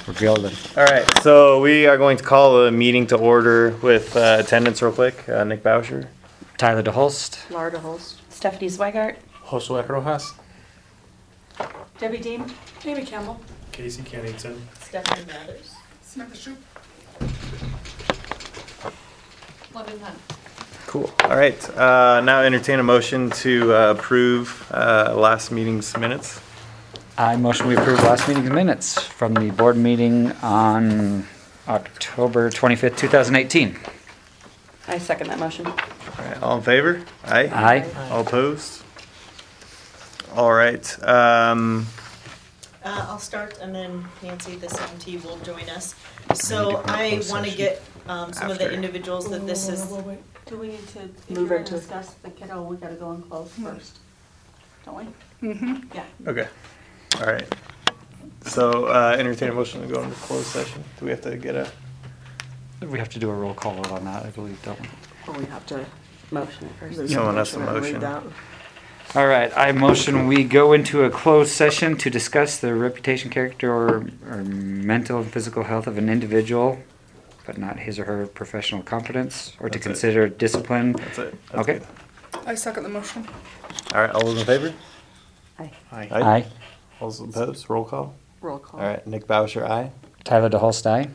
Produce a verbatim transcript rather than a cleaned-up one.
We're golden. All right, so we are going to call a meeting to order with uh, attendance real quick. Uh, Nick Boucher. Tyler DeHolst. Laura DeHolst. Stephanie Zweigart. Josué Rojas. Debbie Dean. Amy Campbell. Casey Kennington. Stephanie Mathers. Samantha Shoop. London Hunt. Cool. All right, uh, now entertain a motion to uh, approve uh, last meeting's minutes. I motion we approve last meeting's minutes from the board meeting on October twenty-fifth, two thousand eighteen. I second that motion. All right, all in favor? Aye. Aye. All opposed? All right. Um, Uh, I'll start and then Nancy, the C M T, will join us. So I want to get um, some of the After. individuals that this is, Do we need to, if Move you're gonna into- discuss the kiddo, we gotta go in close first, don't we? Yeah. okay. All right. So uh, entertain a motion to go into closed session. Do we have to get a? We have to do a roll call vote on that, I believe, don't we? Well, we have to motion it first. Someone has to Read motion. that. All right, I motion we go into a closed session to discuss the reputation, character, or, or mental and physical health of an individual, but not his or her professional competence, or to That's it. consider discipline. That's it. That's Okay. good. I second the motion. All right. All those in favor? Aye. Aye. Aye. All those opposed? Roll call. Roll call. All right. Nick Boucher, aye. Tyler DeHolst, aye.